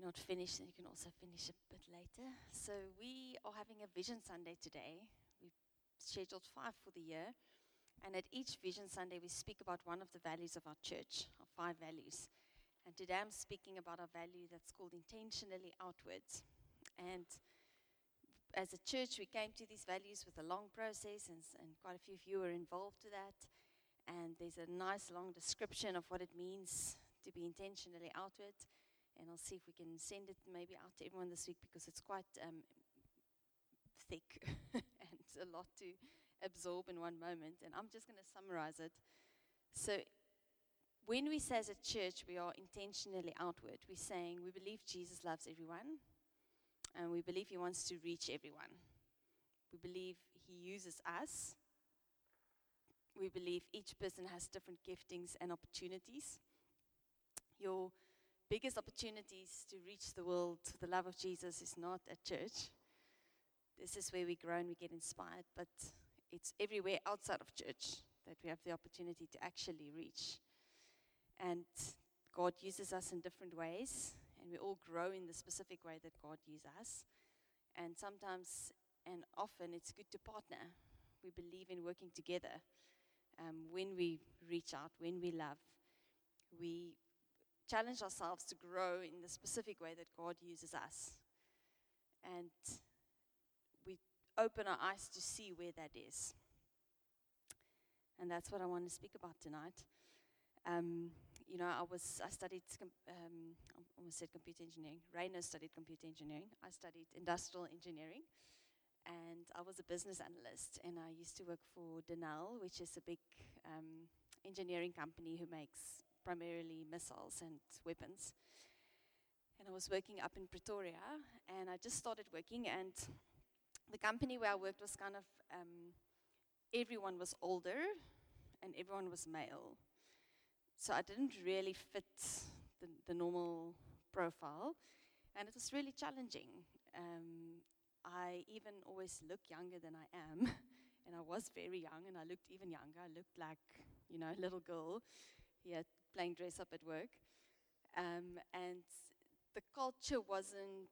not finished, then you can also finish a bit later. So we are having a Vision Sunday today. We've scheduled 5 for the year. And at each Vision Sunday, we speak about one of the values of our church, our 5 values. And today I'm speaking about a value that's called intentionally outwards. And as a church, we came to these values with a long process, and quite a few of you were involved to that. And there's a nice long description of what it means to be intentionally outward. And I'll see if we can send it maybe out to everyone this week because it's quite thick and a lot to absorb in one moment. And I'm just going to summarize it. So when we say as a church we are intentionally outward, we're saying we believe Jesus loves everyone. And we believe he wants to reach everyone. We believe he uses us. We believe each person has different giftings and opportunities. Your biggest opportunities to reach the world to the love of Jesus is not at church. This is where we grow and we get inspired, but it's everywhere outside of church that we have the opportunity to actually reach. And God uses us in different ways, and we all grow in the specific way that God uses us. And sometimes and often it's good to partner. We believe in working together. When we reach out, when we love, we challenge ourselves to grow in the specific way that God uses us. And we open our eyes to see where that is. And that's what I want to speak about tonight. I studied, I almost said computer engineering. Rainer studied computer engineering. I studied industrial engineering. And I was a business analyst. And I used to work for Denel, which is a big engineering company who makes primarily missiles and weapons. And I was working up in Pretoria. And I just started working. And the company where I worked was kind of, everyone was older and everyone was male. So I didn't really fit the normal profile, and it was really challenging. I even always look younger than I am, and I was very young, and I looked even younger. I looked like, a little girl here playing dress up at work. And the culture wasn't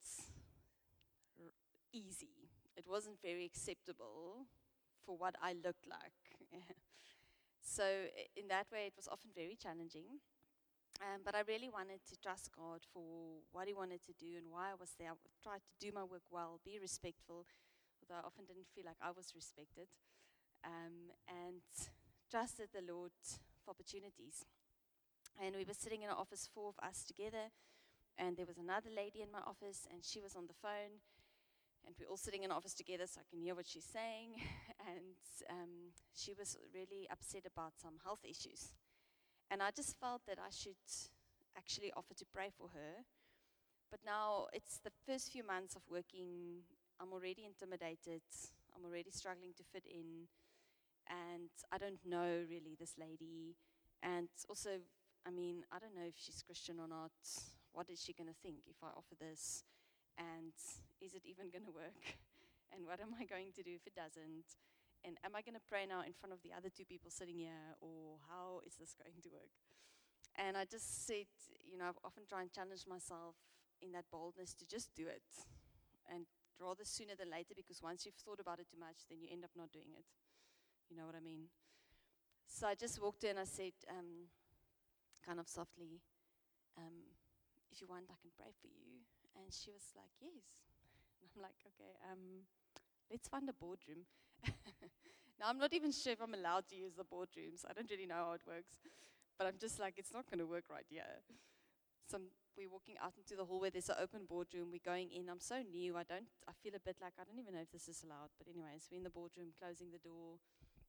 easy. It wasn't very acceptable for what I looked like. So in that way, it was often very challenging. But I really wanted to trust God for what he wanted to do and why I was there. I tried to do my work well, be respectful, although I often didn't feel like I was respected, and trusted the Lord for opportunities. And we were sitting in an office, 4 of us together, and there was another lady in my office, and she was on the phone. And we're all sitting in the office together so I can hear what she's saying. And she was really upset about some health issues. And I just felt that I should actually offer to pray for her. But now it's the first few months of working. I'm already intimidated. I'm already struggling to fit in. And I don't know really this lady. And also, I don't know if she's Christian or not. What is she going to think if I offer this? And is it even going to work? And what am I going to do if it doesn't? And am I going to pray now in front of the other 2 people sitting here? Or how is this going to work? And I just said, I often try and challenge myself in that boldness to just do it. And rather sooner than later, because once you've thought about it too much, then you end up not doing it. You know what I mean? So I just walked in and I said, kind of softly, if you want, I can pray for you. And she was like, yes. And I'm like, okay, let's find a boardroom. Now, I'm not even sure if I'm allowed to use the boardrooms. I don't really know how it works. But I'm just like, it's not going to work right here. So we're walking out into the hallway. There's an open boardroom. We're going in. I'm so new. I feel a bit like I don't even know if this is allowed. But anyways, we're in the boardroom, closing the door.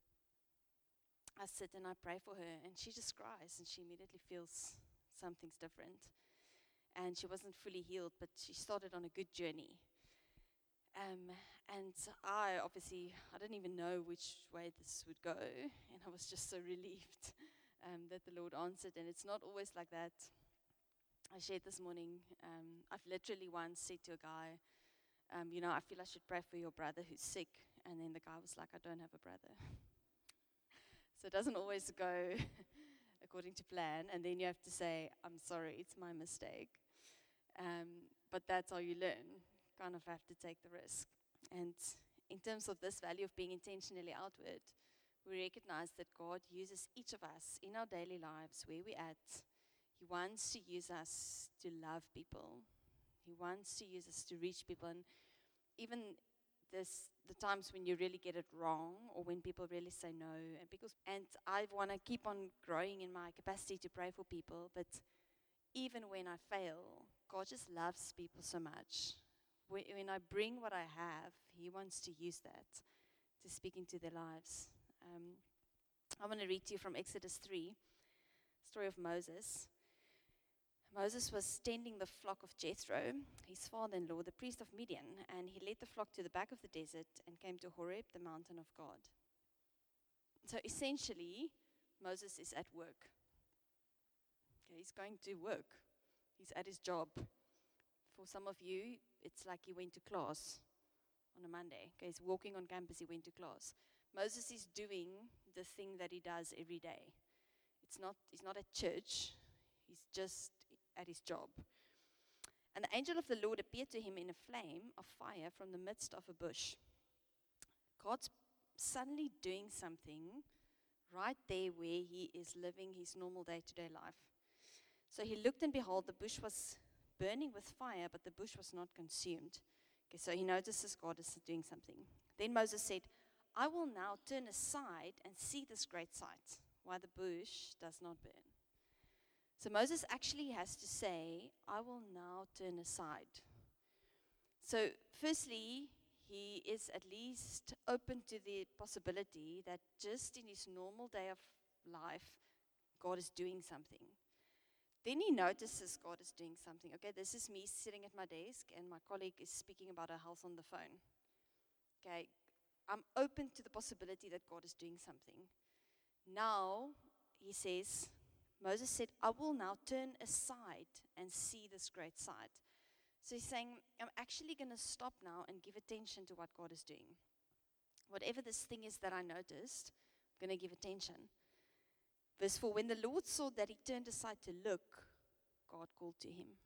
I sit and I pray for her. And she just cries. And she immediately feels something's different. And she wasn't fully healed, but she started on a good journey. And I didn't even know which way this would go. And I was just so relieved that the Lord answered. And it's not always like that. I shared this morning, I've literally once said to a guy, I feel I should pray for your brother who's sick. And then the guy was like, I don't have a brother. So it doesn't always go according to plan. And then you have to say, I'm sorry, it's my mistake. but that's how you learn. Kind of have to take the risk. And in terms of this value of being intentionally outward, we recognize that God uses each of us in our daily lives, where we're at. He wants to use us to love people. He wants to use us to reach people. And even the times when you really get it wrong, or when people really say no, and I want to keep on growing in my capacity to pray for people, but even when I fail, God just loves people so much. When I bring what I have, He wants to use that to speak into their lives. I want to read to you from Exodus 3, story of Moses. Moses was tending the flock of Jethro, his father-in-law, the priest of Midian, and he led the flock to the back of the desert and came to Horeb, the mountain of God. So essentially, Moses is at work. Okay, he's going to work. He's at his job. For some of you, it's like he went to class on a Monday. Okay, he's walking on campus, he went to class. Moses is doing the thing that he does every day. He's not at church, he's just at his job. And the angel of the Lord appeared to him in a flame of fire from the midst of a bush. God's suddenly doing something right there where he is living his normal day-to-day life. So he looked, and behold, the bush was burning with fire, but the bush was not consumed. Okay, so he notices God is doing something. Then Moses said, I will now turn aside and see this great sight, why the bush does not burn. So Moses actually has to say, I will now turn aside. So firstly, he is at least open to the possibility that just in his normal day of life, God is doing something. Then he notices God is doing something. Okay, this is me sitting at my desk, and my colleague is speaking about her health on the phone. Okay, I'm open to the possibility that God is doing something. Now, he says, Moses said, I will now turn aside and see this great sight. So he's saying, I'm actually going to stop now and give attention to what God is doing. Whatever this thing is that I noticed, I'm going to give attention. Verse 4, when the Lord saw that he turned aside to look, God called to him.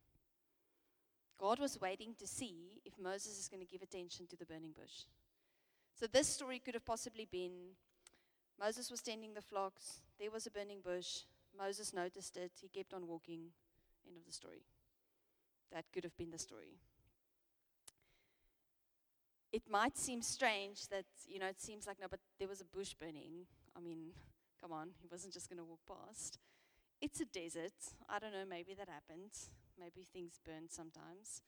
God was waiting to see if Moses is going to give attention to the burning bush. So this story could have possibly been, Moses was tending the flocks, there was a burning bush, Moses noticed it, he kept on walking, end of the story. That could have been the story. It might seem strange that, it seems like, no, but there was a bush burning. I mean, come on, he wasn't just going to walk past. It's a desert. I don't know, maybe that happened. Maybe things burn sometimes.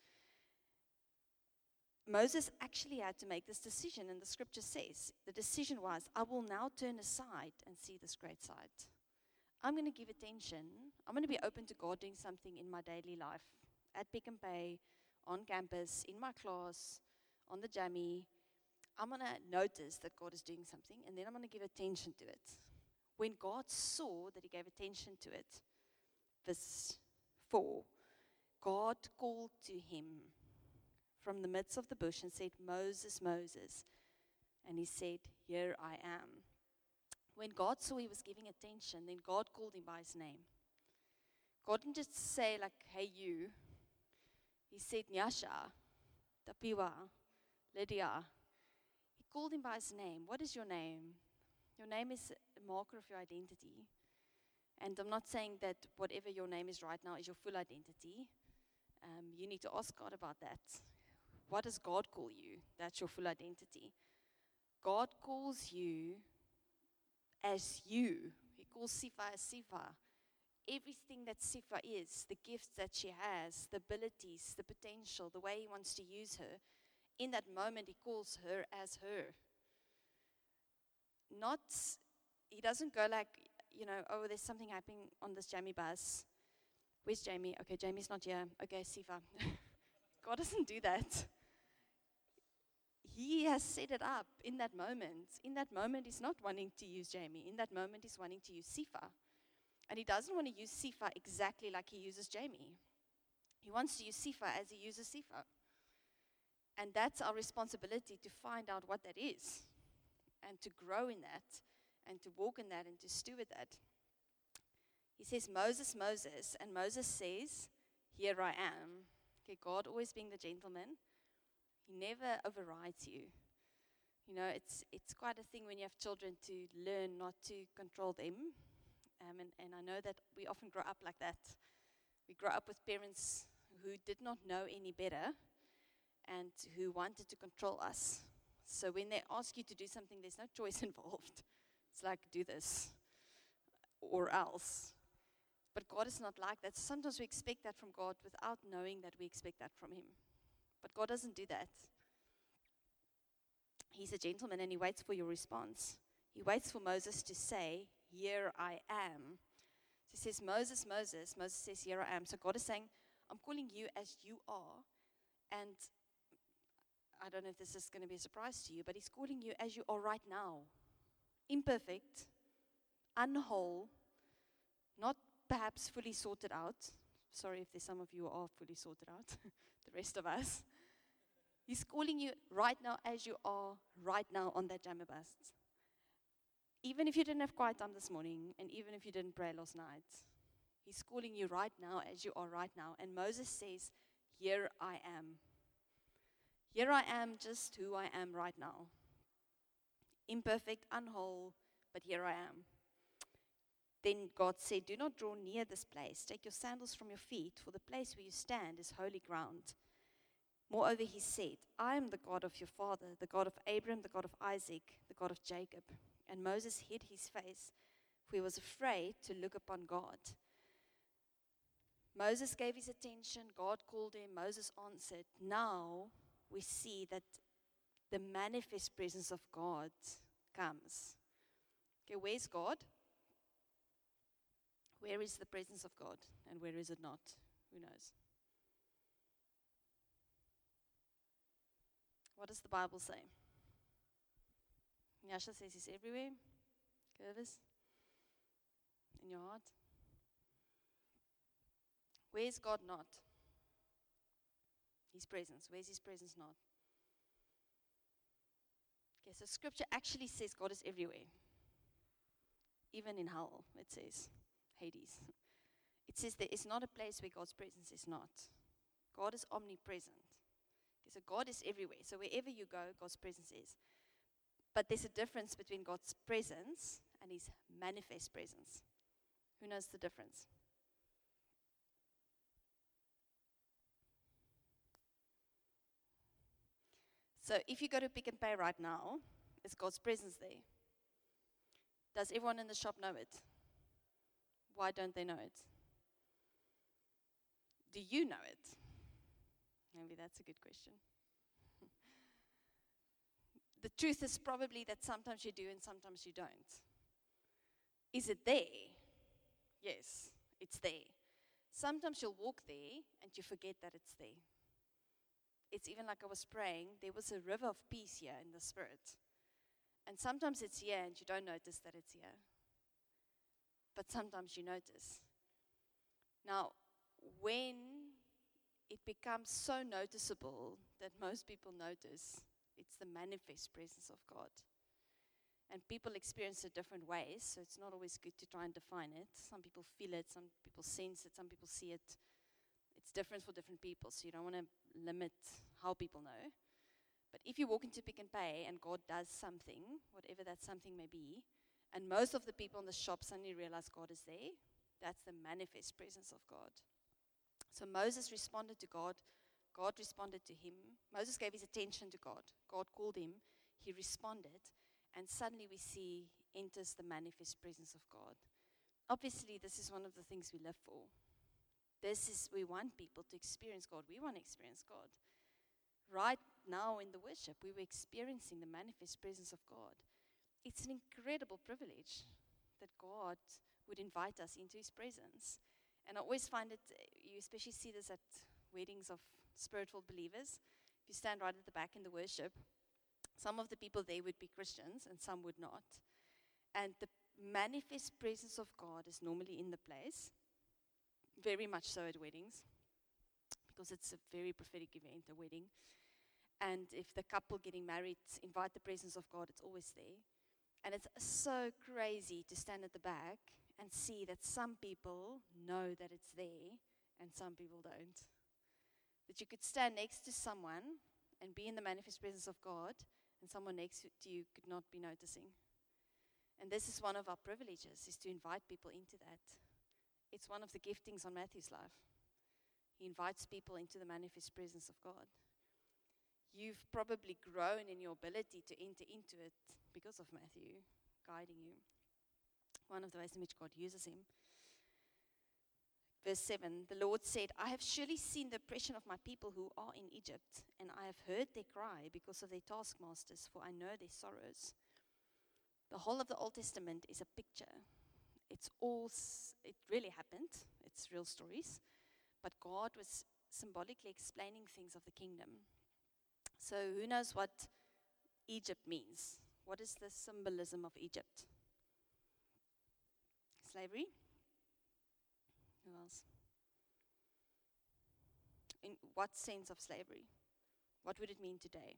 Moses actually had to make this decision, and the scripture says, the decision was, I will now turn aside and see this great sight. I'm going to give attention. I'm going to be open to God doing something in my daily life, at Pick n Pay, on campus, in my class, on the jammy. I'm going to notice that God is doing something, and then I'm going to give attention to it. When God saw that he gave attention to it, verse 4, God called to him from the midst of the bush and said, Moses, Moses. And he said, here I am. When God saw he was giving attention, then God called him by his name. God didn't just say like, hey you. He said, Nyasha, Tapiwa, Lydia. He called him by his name. What is your name? Your name is a marker of your identity. And I'm not saying that whatever your name is right now is your full identity. You need to ask God about that. What does God call you? That's your full identity. God calls you as you. He calls Sifa as Sifa. Everything that Sifa is, the gifts that she has, the abilities, the potential, the way he wants to use her, in that moment he calls her as her. He doesn't go like, oh, there's something happening on this Jamie bus. Where's Jamie? Okay, Jamie's not here. Okay, Sifa. God doesn't do that. He has set it up in that moment. In that moment, he's not wanting to use Jamie. In that moment, he's wanting to use Sifa. And he doesn't want to use Sifa exactly like he uses Jamie. He wants to use Sifa as he uses Sifa. And that's our responsibility, to find out what that is and to grow in that and to walk in that and to steward that. He says, Moses, Moses, and Moses says, here I am. Okay, God always being the gentleman, He never overrides you. You know, it's quite a thing when you have children to learn not to control them. And I know that we often grow up like that. We grow up with parents who did not know any better and who wanted to control us. So when they ask you to do something, there's no choice involved. It's like, do this or else. But God is not like that. Sometimes we expect that from God without knowing that we expect that from Him. But God doesn't do that. He's a gentleman and He waits for your response. He waits for Moses to say, "Here I am." So He says, "Moses, Moses." Moses says, "Here I am." So God is saying, "I'm calling you as you are." And I don't know if this is going to be a surprise to you, but He's calling you as you are right now. Imperfect, unwhole, not perhaps fully sorted out. Sorry if there's some of you who are fully sorted out, the rest of us. He's calling you right now as you are right now on that jammer bus. Even if you didn't have quiet time this morning, and even if you didn't pray last night, He's calling you right now as you are right now. And Moses says, "Here I am." Here I am, just who I am right now. Imperfect, unwhole, but here I am. Then God said, "Do not draw near this place. Take your sandals from your feet, for the place where you stand is holy ground." Moreover, He said, "I am the God of your father, the God of Abraham, the God of Isaac, the God of Jacob." And Moses hid his face, for he was afraid to look upon God. Moses gave his attention. God called him. Moses answered. Now we see that the manifest presence of God comes. Okay, where's God? Where is the presence of God? And where is it not? Who knows? What does the Bible say? Yasha says He's everywhere. Curvis? In your heart? Where's God not? His presence. Where's His presence not? Okay, so Scripture actually says God is everywhere. Even in hell, it says. Hades. It says there is not a place where God's presence is not. God is omnipresent. Okay, so God is everywhere. So wherever you go, God's presence is. But there's a difference between God's presence and His manifest presence. Who knows the difference? So if you go to Pick n Pay right now, is God's presence there? Does everyone in the shop know it? Why don't they know it? Do you know it? Maybe that's a good question. The truth is probably that sometimes you do and sometimes you don't. Is it there? Yes, it's there. Sometimes you'll walk there and you forget that it's there. It's even like I was praying, there was a river of peace here in the Spirit. And sometimes it's here and you don't notice that it's here. But sometimes you notice. Now, when it becomes so noticeable that most people notice, it's the manifest presence of God. And people experience it different ways, so it's not always good to try and define it. Some people feel it, some people sense it, some people see it. It's different for different people, so you don't want to limit how people know. But if you walk into Pick n Pay and God does something, whatever that something may be, and most of the people in the shop suddenly realize God is there, that's the manifest presence of God. So Moses responded to God. God responded to him. Moses gave his attention to God. God called him. He responded. And suddenly we see enters the manifest presence of God. Obviously, this is one of the things we live for. We want people to experience God. We want to experience God. Right now in the worship, we were experiencing the manifest presence of God. It's an incredible privilege that God would invite us into His presence. And I always find it, you especially see this at weddings of spiritual believers. If you stand right at the back in the worship, some of the people there would be Christians and some would not. And the manifest presence of God is normally in the place, very much so at weddings, because it's a very prophetic event, a wedding. And if the couple getting married invite the presence of God, it's always there. And it's so crazy to stand at the back and see that some people know that it's there and some people don't. That you could stand next to someone and be in the manifest presence of God, and someone next to you could not be noticing. And this is one of our privileges, is to invite people into that. It's one of the giftings on Matthew's life. He invites people into the manifest presence of God. You've probably grown in your ability to enter into it because of Matthew guiding you. One of the ways in which God uses him. Verse 7, the Lord said, I have surely seen the oppression of my people who are in Egypt, and I have heard their cry because of their taskmasters, for I know their sorrows. The whole of the Old Testament is a picture. It really happened. It's real stories. But God was symbolically explaining things of the kingdom. So who knows what Egypt means? What is the symbolism of Egypt? Slavery? Who else? In what sense of slavery? What would it mean today?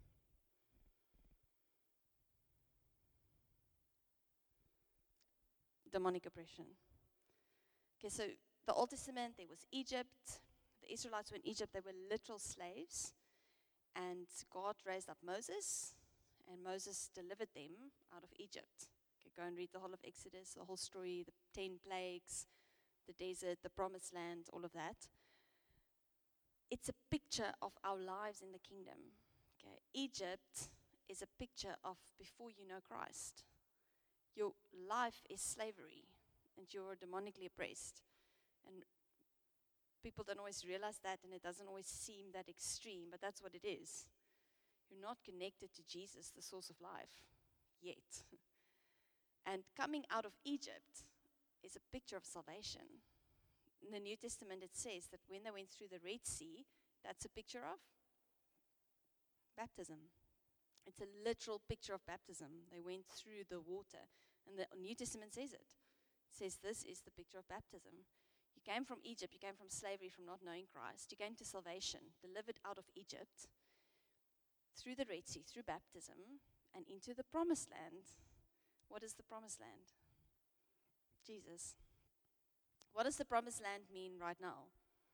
Demonic oppression. Okay, so the Old Testament, there was Egypt. The Israelites were in Egypt. They were literal slaves. And God raised up Moses, and Moses delivered them out of Egypt. Okay, go and read the whole of Exodus, the whole story, the 10 plagues, the desert, the promised land, all of that. It's a picture of our lives in the kingdom. Okay, Egypt is a picture of before you know Christ. Your life is slavery, and you're demonically oppressed. And people don't always realize that, and it doesn't always seem that extreme, but that's what it is. You're not connected to Jesus, the source of life, yet. And coming out of Egypt is a picture of salvation. In the New Testament, it says that when they went through the Red Sea, that's a picture of baptism. It's a literal picture of baptism. They went through the water. And the New Testament says it. It says this is the picture of baptism. You came from Egypt. You came from slavery, from not knowing Christ. You came to salvation, delivered out of Egypt, through the Red Sea, through baptism, and into the promised land. What is the promised land? Jesus. What does the promised land mean right now?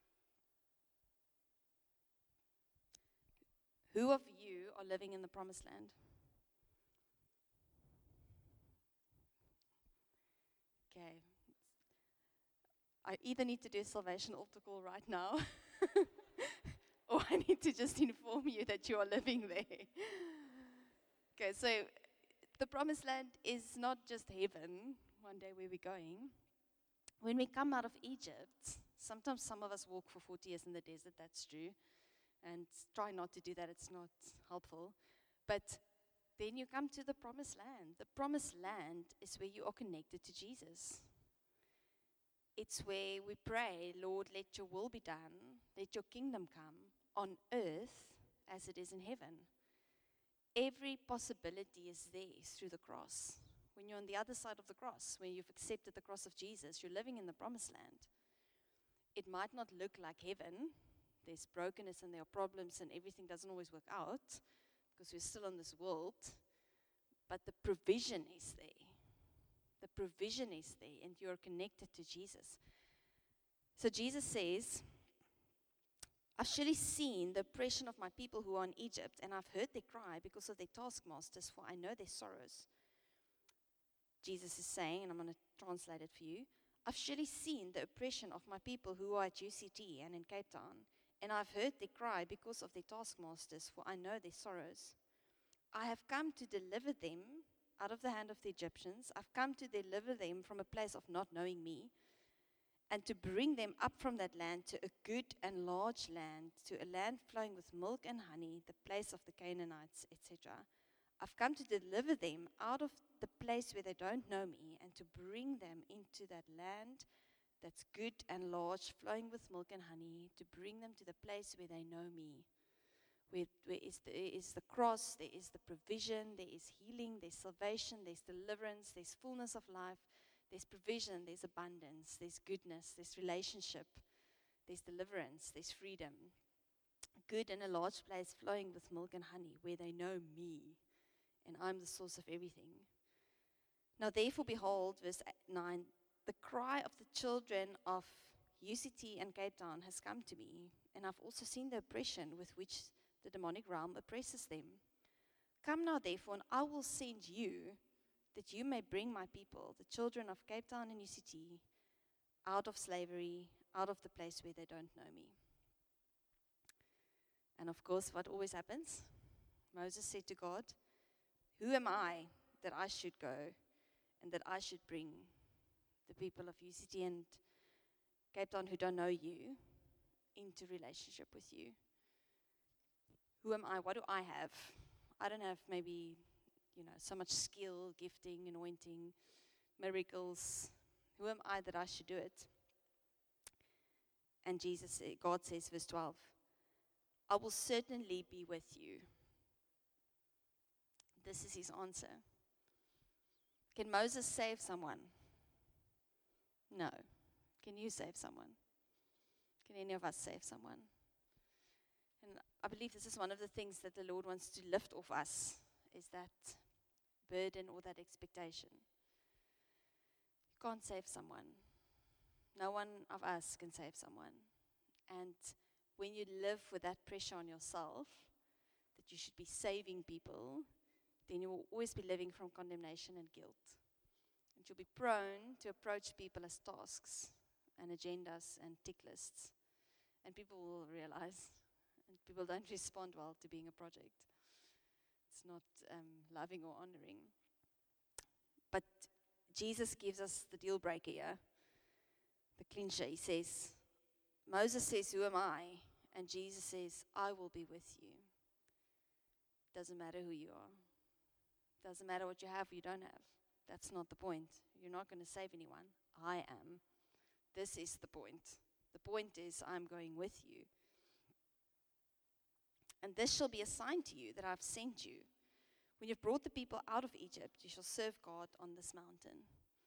Who of you are living in the promised land? Okay. I either need to do a salvation altar call right now, or I need to just inform you that you are living there. Okay, so the promised land is not just heaven, one day where we're going. When we come out of Egypt, sometimes some of us walk for 40 years in the desert, that's true. And try not to do that, it's not helpful. But then you come to the promised land. The promised land is where you are connected to Jesus. It's where we pray, Lord, let your will be done, let your kingdom come on earth as it is in heaven. Every possibility is there through the cross. When you're on the other side of the cross, when you've accepted the cross of Jesus, you're living in the promised land. It might not look like heaven. There's brokenness and there are problems and everything doesn't always work out because we're still in this world. But the provision is there. The provision is there and you're connected to Jesus. So Jesus says, I've surely seen the oppression of my people who are in Egypt, and I've heard their cry because of their taskmasters, for I know their sorrows. Jesus is saying, and I'm going to translate it for you, I've surely seen the oppression of my people who are at UCT and in Cape Town, and I've heard their cry because of their taskmasters, for I know their sorrows. I have come to deliver them out of the hand of the Egyptians. I've come to deliver them from a place of not knowing me, and to bring them up from that land to a good and large land, to a land flowing with milk and honey, the place of the Canaanites, etc. I've come to deliver them out of the place where they don't know me, and to bring them into that land that's good and large, flowing with milk and honey, to bring them to the place where they know me. Where is the cross, there is the provision, there is healing, there's salvation, there's deliverance, there's fullness of life, there's provision, there's abundance, there's goodness, there's relationship, there's deliverance, there's freedom. Good and a large place flowing with milk and honey, where they know me, and I'm the source of everything. Now therefore, behold, verse 9, the cry of the children of UCT and Cape Town has come to me, and I've also seen the oppression with which the demonic realm oppresses them. Come now, therefore, and I will send you, that you may bring my people, the children of Cape Town and UCT, out of slavery, out of the place where they don't know me. And of course, what always happens? Moses said to God, who am I that I should go and that I should bring the people of UCT and Cape Town who don't know you into relationship with you? Who am I? What do I have? I don't have maybe, so much skill, gifting, anointing, miracles. Who am I that I should do it? And God says, verse 12, I will certainly be with you. This is his answer. Can Moses save someone? No. Can you save someone? Can any of us save someone? And I believe this is one of the things that the Lord wants to lift off us, is that burden or that expectation. You can't save someone. No one of us can save someone. And when you live with that pressure on yourself, that you should be saving people, then you will always be living from condemnation and guilt. And you'll be prone to approach people as tasks and agendas and tick lists. And people will realize, and people don't respond well to being a project. It's not loving or honoring. But Jesus gives us the deal breaker here, the clincher. He says, Moses says, who am I? And Jesus says, I will be with you. Doesn't matter who you are. Doesn't matter what you have or you don't have. That's not the point. You're not going to save anyone. I am. This is the point. The point is, I'm going with you. And this shall be a sign to you that I've sent you. When you've brought the people out of Egypt, you shall serve God on this mountain.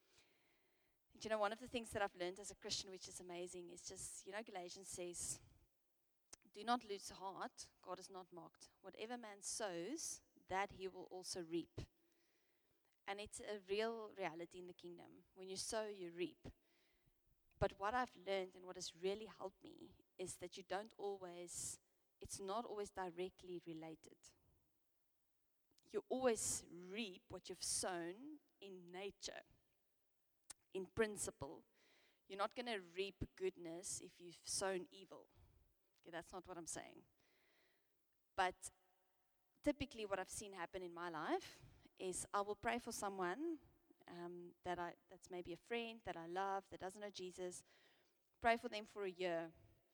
And one of the things that I've learned as a Christian, which is amazing, is just, Galatians says, do not lose heart. God is not mocked. Whatever man sows, that he will also reap. And it's a real reality in the kingdom. When you sow, you reap. But what I've learned and what has really helped me is that it's not always directly related. You always reap what you've sown in nature, in principle. You're not going to reap goodness if you've sown evil. Okay, that's not what I'm saying. But typically what I've seen happen in my life is I will pray for someone that's maybe a friend that I love, that doesn't know Jesus. Pray for them for a year.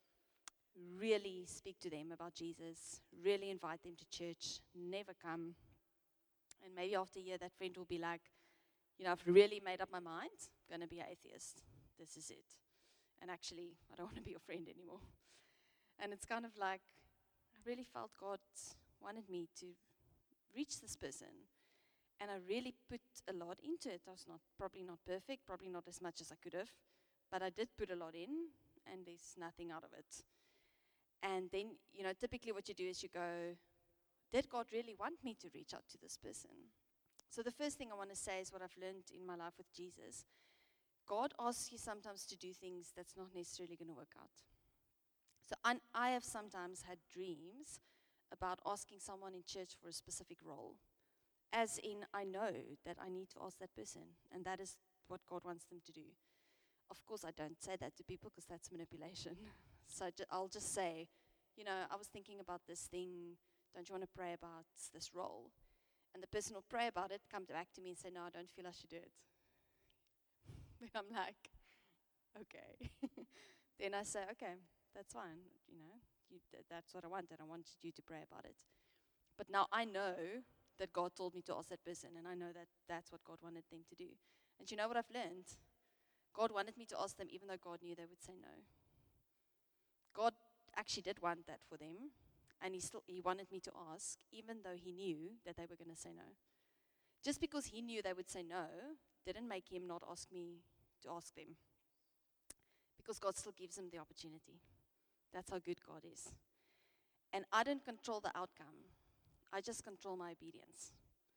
Really speak to them about Jesus. Really invite them to church. Never come. And maybe after a year, that friend will be like, I've really made up my mind. I'm going to be an atheist. This is it. And actually, I don't want to be your friend anymore. And it's kind of like, I really felt God wanted me to reach this person. And I really put a lot into it. I was probably not perfect, probably not as much as I could have. But I did put a lot in, and there's nothing out of it. And then, typically what you do is you go, did God really want me to reach out to this person? So the first thing I want to say is what I've learned in my life with Jesus. God asks you sometimes to do things that's not necessarily going to work out. So I have sometimes had dreams about asking someone in church for a specific role. As in, I know that I need to ask that person, and that is what God wants them to do. Of course, I don't say that to people because that's manipulation. So I'll just say, I was thinking about this thing. Don't you want to pray about this role? And the person will pray about it, come back to me and say, no, I don't feel I should do it. Then I'm like, okay. Then I say, okay, that's fine. That's what I wanted. I wanted you to pray about it. But now I know that God told me to ask that person, and I know that that's what God wanted them to do. And you know what I've learned? God wanted me to ask them even though God knew they would say no. God actually did want that for them, and he wanted me to ask even though he knew that they were going to say no. Just because he knew they would say no didn't make him not ask me to ask them. Because God still gives them the opportunity. That's how good God is. And I don't control the outcome. I just control my obedience.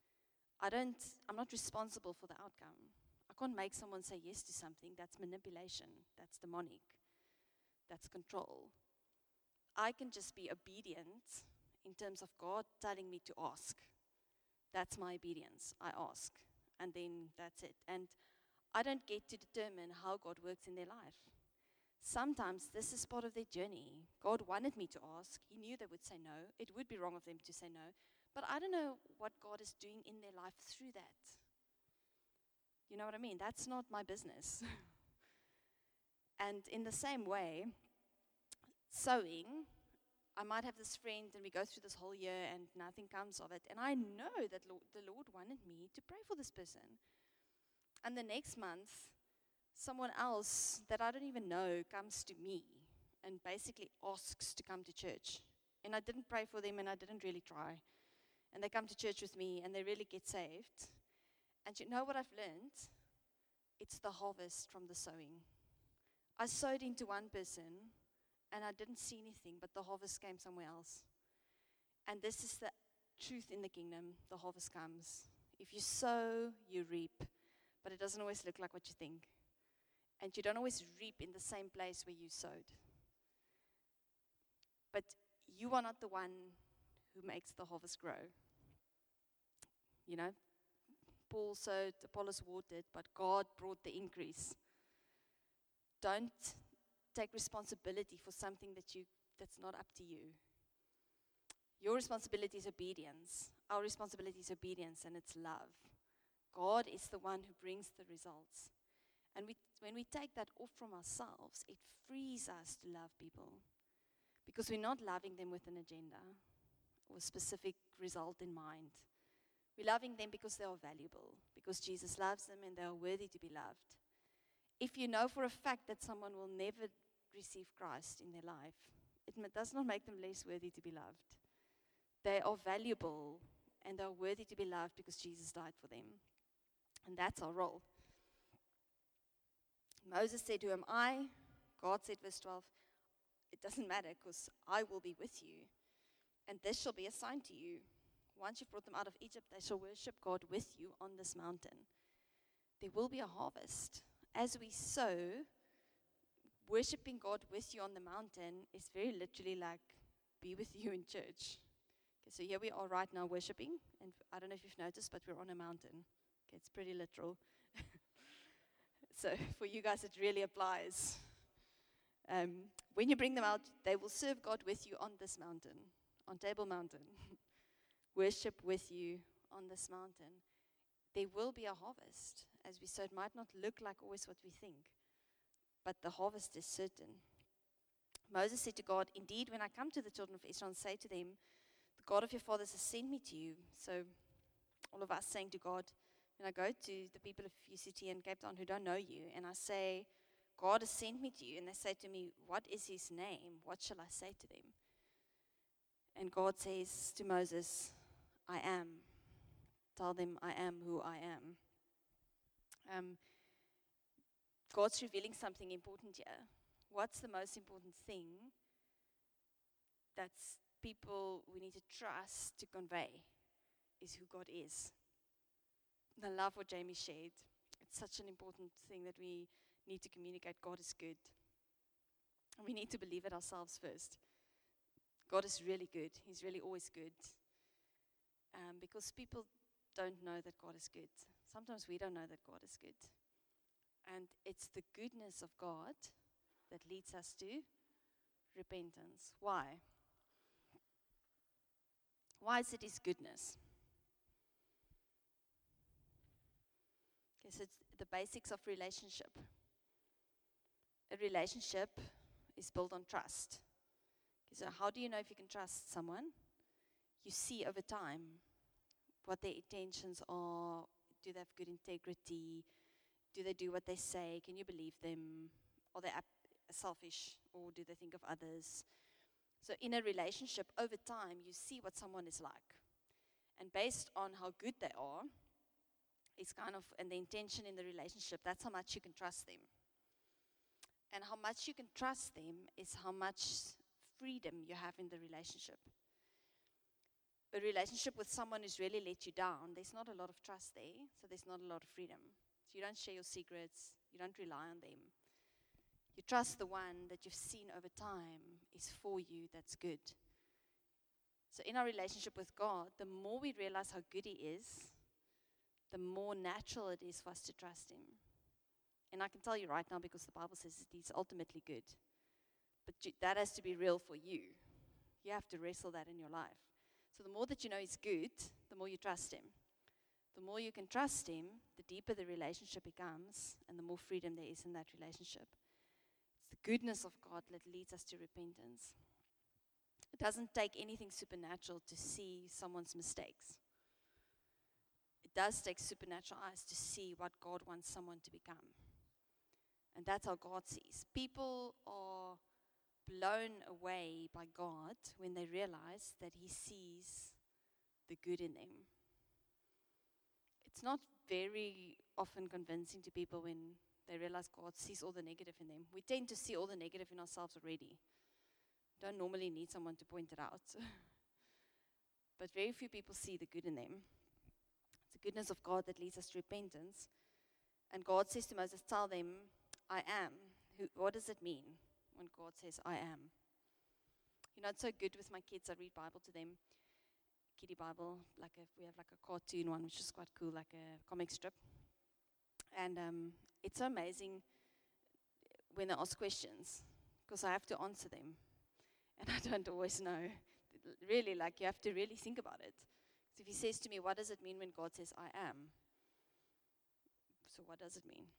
I'm not responsible for the outcome. I can't make someone say yes to something. That's manipulation. That's demonic. That's control. I can just be obedient in terms of God telling me to ask. That's my obedience. I ask. And then that's it. And I don't get to determine how God works in their life. Sometimes this is part of their journey. God wanted me to ask. He knew they would say no. It would be wrong of them to say no. But I don't know what God is doing in their life through that. You know what I mean? That's not my business. And in the same way, sowing, I might have this friend and we go through this whole year and nothing comes of it. And I know that the Lord wanted me to pray for this person. And the next month, someone else that I don't even know comes to me and basically asks to come to church. And I didn't pray for them and I didn't really try. And they come to church with me and they really get saved. And you know what I've learned? It's the harvest from the sowing. I sowed into one person and I didn't see anything, but the harvest came somewhere else. And this is the truth in the kingdom. The harvest comes. If you sow, you reap. But it doesn't always look like what you think. And you don't always reap in the same place where you sowed. But you are not the one who makes the harvest grow. You know, Paul sowed, Apollos watered, but God brought the increase. Don't take responsibility for something that's not up to you. Your responsibility is obedience. Our responsibility is obedience, and it's love. God is the one who brings the results. And when we take that off from ourselves, it frees us to love people. Because we're not loving them with an agenda or a specific result in mind. We're loving them because they are valuable, because Jesus loves them and they are worthy to be loved. If you know for a fact that someone will never receive Christ in their life, it does not make them less worthy to be loved. They are valuable and they are worthy to be loved because Jesus died for them. And that's our role. Moses said, "Who am I?" God said, verse 12, "It doesn't matter because I will be with you. And this shall be a sign to you. Once you've brought them out of Egypt, they shall worship God with you on this mountain." There will be a harvest. As we sow, worshiping God with you on the mountain is very literally like be with you in church. Okay, so here we are right now worshiping. And I don't know if you've noticed, but we're on a mountain. Okay, it's pretty literal. So for you guys, it really applies. When you bring them out, they will serve God with you on this mountain, on Table Mountain. Worship with you on this mountain. There will be a harvest, as we said. It might not look like always what we think, but the harvest is certain. Moses said to God, "Indeed, when I come to the children of Israel and say to them, the God of your fathers has sent me to you." So all of us saying to God, when I go to the people of UCT and Cape Town who don't know you, and I say, "God has sent me to you," and they say to me, "What is his name? What shall I say to them?" And God says to Moses, "I am. Tell them I am who I am." God's revealing something important here. What's the most important thing that people we need to trust to convey is who God is. And I love what Jamie shared. It's such an important thing that we need to communicate. God is good. And we need to believe it ourselves first. God is really good. He's really always good. Because people don't know that God is good. Sometimes we don't know that God is good. And it's the goodness of God that leads us to repentance. Why? Why is it his goodness? Okay, so it's the basics of relationship. A relationship is built on trust. Okay, so how do you know if you can trust someone? You see over time what their intentions are. Do they have good integrity? Do they do what they say? Can you believe them? Are they selfish, or do they think of others? So in a relationship, over time, you see what someone is like. And based on how good they are, it's kind of, and the intention in the relationship, that's how much you can trust them. And how much you can trust them is how much freedom you have in the relationship. A relationship with someone who's really let you down, there's not a lot of trust there, so there's not a lot of freedom. So you don't share your secrets, you don't rely on them. You trust the one that you've seen over time is for you, that's good. So in our relationship with God, the more we realize how good He is, the more natural it is for us to trust Him. And I can tell you right now, because the Bible says that He's ultimately good. But that has to be real for you. You have to wrestle that in your life. So the more that you know He's good, the more you trust Him. The more you can trust Him, the deeper the relationship becomes, and the more freedom there is in that relationship. It's the goodness of God that leads us to repentance. It doesn't take anything supernatural to see someone's mistakes. It does take supernatural eyes to see what God wants someone to become. And that's how God sees. People are blown away by God when they realize that He sees the good in them. It's not very often convincing to people when they realize God sees all the negative in them. We tend to see all the negative in ourselves already. Don't normally need someone to point it out. But very few people see the good in them. It's the goodness of God that leads us to repentance. And God says to Moses, tell them, I am. What does it mean when God says, I am? You know, it's so good with my kids. I read Bible to them. Kiddie Bible. We have like a cartoon one, which is quite cool, like a comic strip. And it's so amazing when they ask questions, because I have to answer them. And I don't always know. Really, you have to really think about it. So if He says to me, what does it mean when God says, I am? So what does it mean?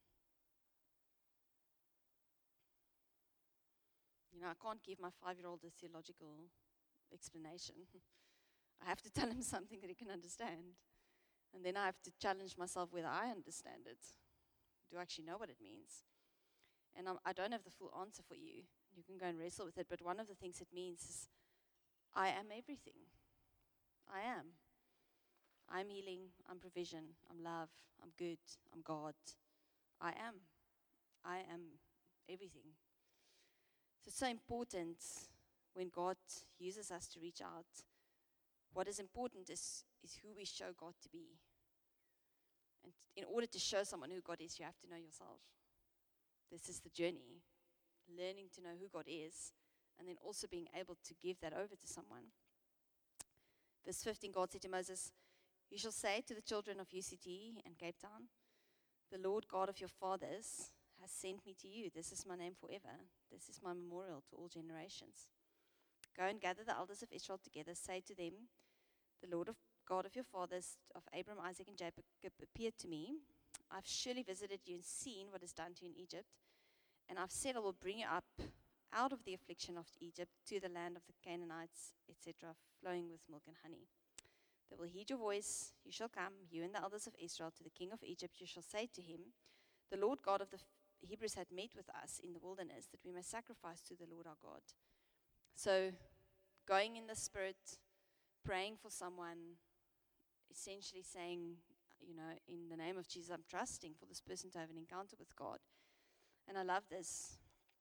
You know, I can't give my 5-year-old a theological explanation. I have to tell him something that he can understand. And then I have to challenge myself whether I understand it. Do I actually know what it means? And I don't have the full answer for you. You can go and wrestle with it. But one of the things it means is, I am everything. I am. I'm healing. I'm provision. I'm love. I'm good. I'm God. I am. I am everything. So it's so important when God uses us to reach out. What is important is who we show God to be. And in order to show someone who God is, you have to know yourself. This is the journey. Learning to know who God is, and then also being able to give that over to someone. Verse 15, God said to Moses, you shall say to the children of UCT and Cape Town, the Lord God of your fathers has sent me to you. This is my name forever. This is my memorial to all generations. Go and gather the elders of Israel together. Say to them, the Lord of God of your fathers, of Abraham, Isaac, and Jacob, appeared to me. I've surely visited you and seen what is done to you in Egypt. And I've said I will bring you up out of the affliction of Egypt to the land of the Canaanites, etc., flowing with milk and honey. They will heed your voice. You shall come, you and the elders of Israel, to the king of Egypt. You shall say to him, the Lord God of the Hebrews had met with us in the wilderness, that we may sacrifice to the Lord our God. So, going in the Spirit, praying for someone, essentially saying, you know, in the name of Jesus, I'm trusting for this person to have an encounter with God. And I love this.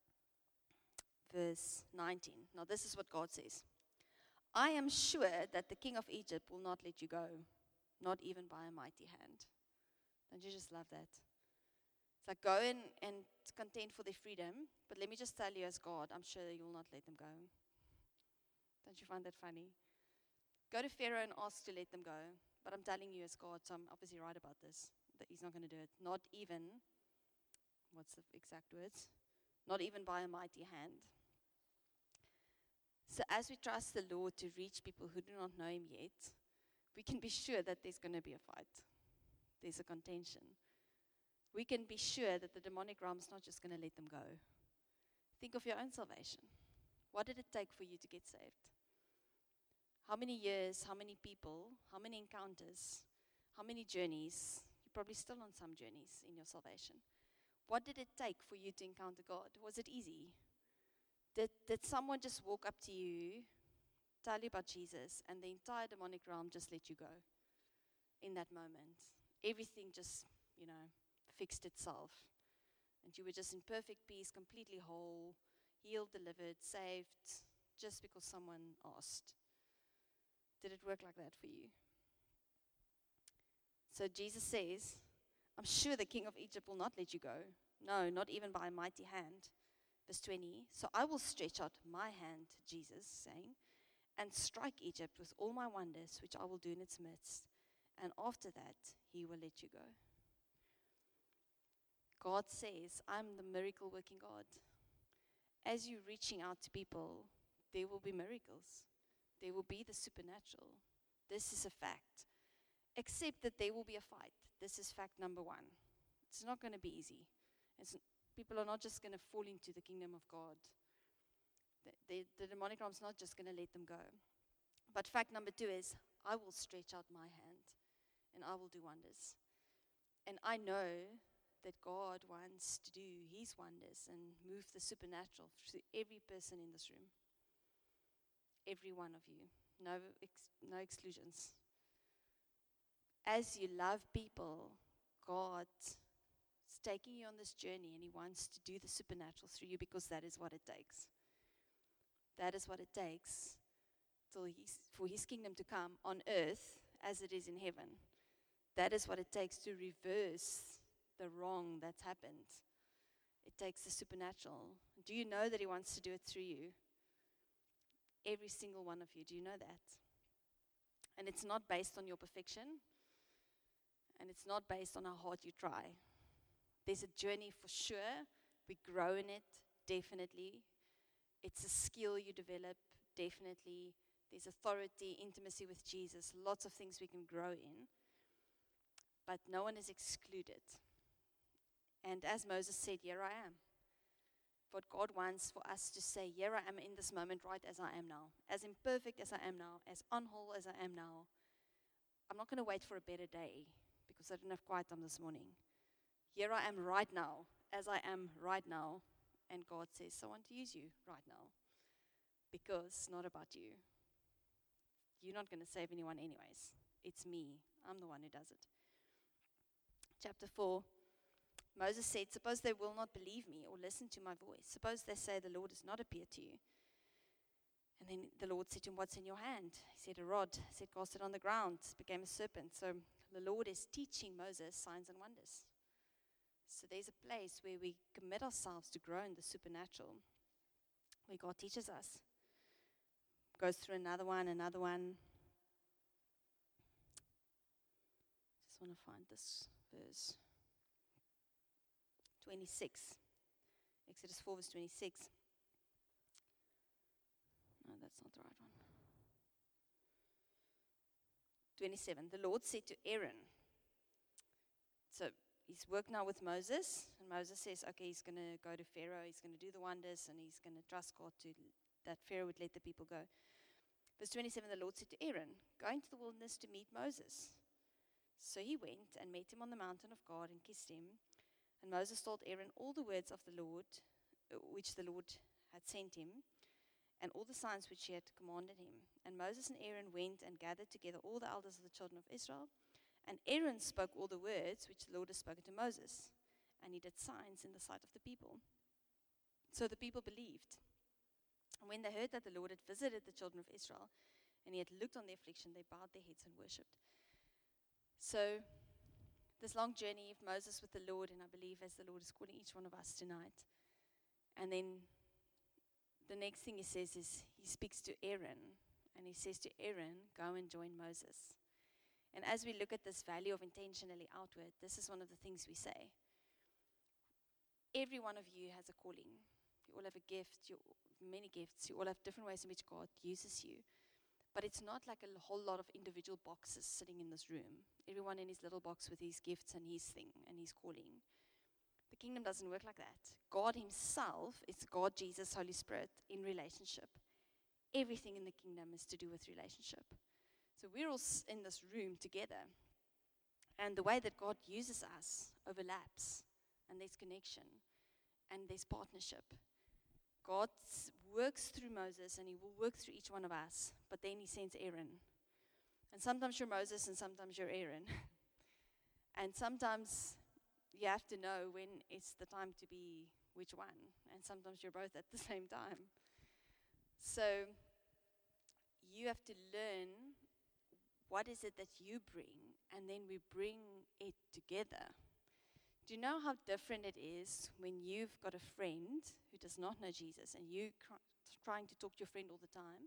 Verse 19. Now this is what God says. I am sure that the king of Egypt will not let you go, not even by a mighty hand. Don't you just love that? It's like go and contend for their freedom, but let me just tell you as God, I'm sure that you will not let them go. Don't you find that funny? Go to Pharaoh and ask to let them go, but I'm telling you as God, so I'm obviously right about this, that He's not going to do it. Not even, what's the exact words? Not even by a mighty hand. So as we trust the Lord to reach people who do not know Him yet, we can be sure that there's going to be a fight. There's a contention. We can be sure that the demonic realm is not just going to let them go. Think of your own salvation. What did it take for you to get saved? How many years, how many people, how many encounters, how many journeys? You're probably still on some journeys in your salvation. What did it take for you to encounter God? Was it easy? Did someone just walk up to you, tell you about Jesus, and the entire demonic realm just let you go in that moment? Everything just, fixed itself. And you were just in perfect peace, completely whole, healed, delivered, saved, just because someone asked. Did it work like that for you? So Jesus says, I'm sure the king of Egypt will not let you go. No, not even by a mighty hand. Verse 20, so I will stretch out my hand, Jesus saying, and strike Egypt with all my wonders, which I will do in its midst. And after that, he will let you go. God says, I'm the miracle working God. As you're reaching out to people, there will be miracles. There will be the supernatural. This is a fact. Except that there will be a fight. This is fact number one. It's not going to be easy. People are not just going to fall into the kingdom of God. The demonic realm is not just going to let them go. But fact number two is, I will stretch out my hand and I will do wonders. And I know that God wants to do his wonders and move the supernatural through every person in this room. Every one of you. No exclusions. As you love people, God is taking you on this journey and he wants to do the supernatural through you because that is what it takes. That is what it takes for his kingdom to come on earth as it is in heaven. That is what it takes to reverse the wrong that's happened. It takes the supernatural. Do you know that he wants to do it through you? Every single one of you. Do you know that? And it's not based on your perfection. And it's not based on how hard you try. There's a journey for sure. We grow in it, definitely. It's a skill you develop, definitely. There's authority, intimacy with Jesus, lots of things we can grow in. But no one is excluded. And as Moses said, here I am. What God wants for us to say, here I am in this moment right as I am now. As imperfect as I am now, as unwhole as I am now. I'm not going to wait for a better day because I didn't have quiet time this morning. Here I am right now, as I am right now. And God says, I want to use you right now. Because it's not about you. You're not going to save anyone anyways. It's me. I'm the one who does it. Chapter 4, Moses said, suppose they will not believe me or listen to my voice. Suppose they say the Lord has not appeared to you. And then the Lord said to him, what's in your hand? He said, a rod. He said, cast it on the ground. It became a serpent. So the Lord is teaching Moses signs and wonders. So there's a place where we commit ourselves to grow in the supernatural, where God teaches us. Goes through another one. Just want to find this verse. 26. Exodus 4 verse 26. No, that's not the right one. 27. The Lord said to Aaron. So he's worked now with Moses. And Moses says, okay, he's going to go to Pharaoh. He's going to do the wonders. And he's going to trust God that Pharaoh would let the people go. Verse 27, the Lord said to Aaron, go into the wilderness to meet Moses. So he went and met him on the mountain of God and kissed him. And Moses told Aaron all the words of the Lord, which the Lord had sent him, and all the signs which he had commanded him. And Moses and Aaron went and gathered together all the elders of the children of Israel. And Aaron spoke all the words which the Lord had spoken to Moses. And he did signs in the sight of the people. So the people believed. And when they heard that the Lord had visited the children of Israel, and he had looked on their affliction, they bowed their heads and worshipped. So this long journey of Moses with the Lord, and I believe as the Lord is calling each one of us tonight. And then the next thing he says is he speaks to Aaron, and he says to Aaron, go and join Moses. And as we look at this value of intentionally outward, this is one of the things we say. Every one of you has a calling. You all have a gift, many gifts. You all have different ways in which God uses you. But it's not like a whole lot of individual boxes sitting in this room. Everyone in his little box with his gifts and his thing and his calling. The kingdom doesn't work like that. God himself is God, Jesus, Holy Spirit in relationship. Everything in the kingdom is to do with relationship. So we're all in this room together. And the way that God uses us overlaps. And there's connection. And there's partnership. God works through Moses and he will work through each one of us. But then he sends Aaron. And sometimes you're Moses and sometimes you're Aaron. And sometimes you have to know when it's the time to be which one. And sometimes you're both at the same time. So you have to learn what is it that you bring. And then we bring it together Do you know how different it is when you've got a friend who does not know Jesus and you trying to talk to your friend all the time,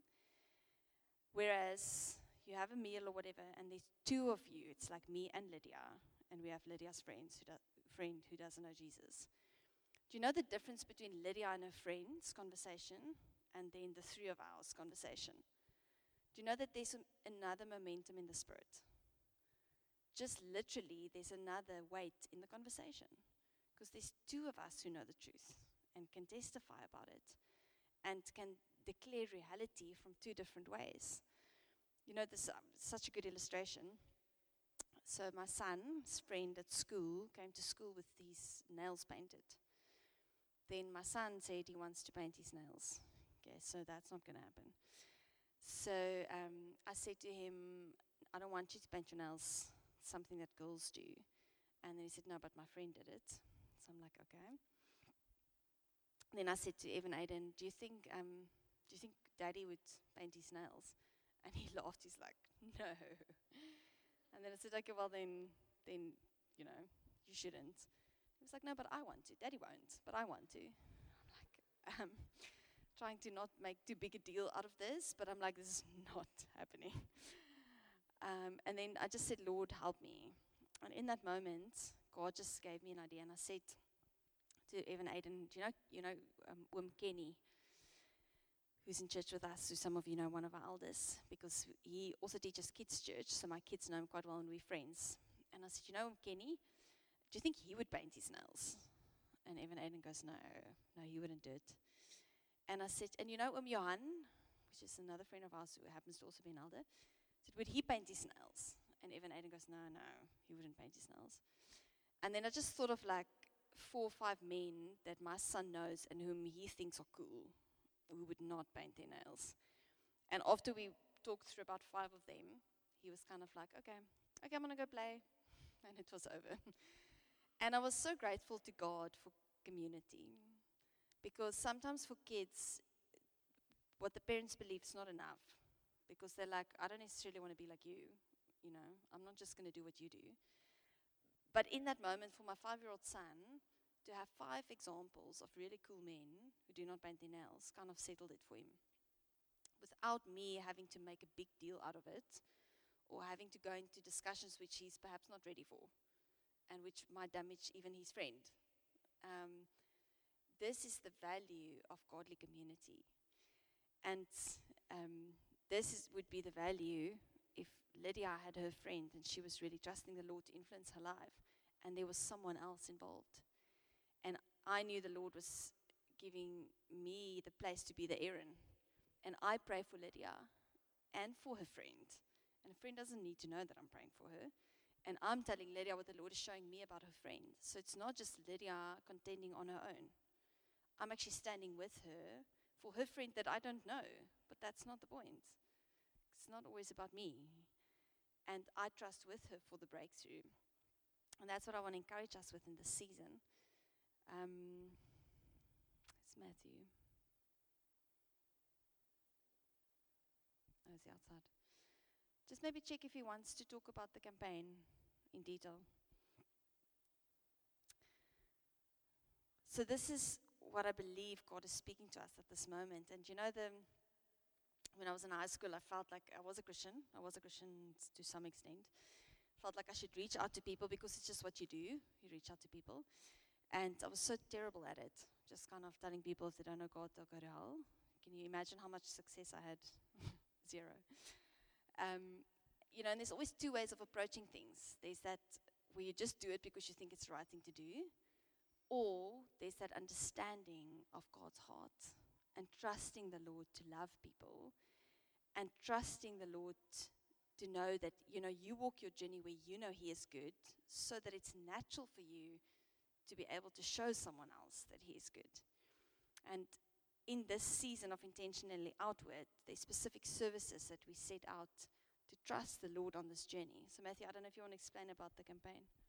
whereas you have a meal or whatever and there's two of you, it's like me and Lydia, and we have Lydia's friend who doesn't know Jesus. Do you know the difference between Lydia and her friend's conversation and then the three of ours conversation? Do you know that there's another momentum in the spirit? Just literally, there's another weight in the conversation. Because there's two of us who know the truth and can testify about it and can declare reality from two different ways. You know, this such a good illustration. So my son's friend at school came to school with his nails painted. Then my son said he wants to paint his nails. Okay, so that's not going to happen. So I said to him, I don't want you to paint your nails, something that girls do. And then he said, no, but my friend did it. So I'm like, okay. Then I said to Evan Aiden, do you think Daddy would paint his nails? And he laughed. He's like, no. And then I said, okay, well then, you know, you shouldn't. He was like, no, but I want to. Daddy won't, but I want to. I'm like, trying to not make too big a deal out of this, but I'm like, this is not happening. And then I just said, Lord, help me. And in that moment, God just gave me an idea, and I said to Evan Aiden, Wim Kenny, who's in church with us, who some of you know, one of our elders, because he also teaches kids' church, so my kids know him quite well and we're friends. And I said, Wim Kenny, do you think he would paint his nails? And Evan Aiden goes, no, he wouldn't do it. And I said, and Johan, which is another friend of ours who happens to also be an elder, said, would he paint his nails? And Evan Aiden goes, no, he wouldn't paint his nails. And then I just thought of like 4 or 5 men that my son knows and whom he thinks are cool, who would not paint their nails. And after we talked through about 5 of them, he was kind of like, okay, I'm going to go play. And it was over. And I was so grateful to God for community. Because sometimes for kids, what the parents believe is not enough. Because they're like, I don't necessarily want to be like you. I'm not just going to do what you do. But in that moment, for my 5-year-old son, to have 5 examples of really cool men who do not paint their nails kind of settled it for him. Without me having to make a big deal out of it, or having to go into discussions which he's perhaps not ready for, and which might damage even his friend. This is the value of godly community. And would be the value if Lydia had her friend and she was really trusting the Lord to influence her life, and there was someone else involved. And I knew the Lord was giving me the place to be the Aaron. And I pray for Lydia and for her friend. And a friend doesn't need to know that I'm praying for her. And I'm telling Lydia what the Lord is showing me about her friend. So it's not just Lydia contending on her own. I'm actually standing with her for her friend that I don't know. But that's not the point. It's not always about me. And I trust with her for the breakthrough. And that's what I want to encourage us with in this season. It's Matthew. Oh, is he outside? Just maybe check if he wants to talk about the campaign in detail. So this is what I believe God is speaking to us at this moment. And when I was in high school, I felt like I was a Christian. I was a Christian to some extent. Felt like I should reach out to people because it's just what you do. You reach out to people. And I was so terrible at it. Just kind of telling people if they don't know God, they'll go to hell. Can you imagine how much success I had? 0. And there's always 2 ways of approaching things. There's that where you just do it because you think it's the right thing to do. Or there's that understanding of God's heart and trusting the Lord to love people and trusting the Lord to know that, you walk your journey where you know He is good so that it's natural for you to be able to show someone else that He is good. And in this season of Intentionally Outward, there's specific services that we set out to trust the Lord on this journey. So Matthew, I don't know if you want to explain about the campaign.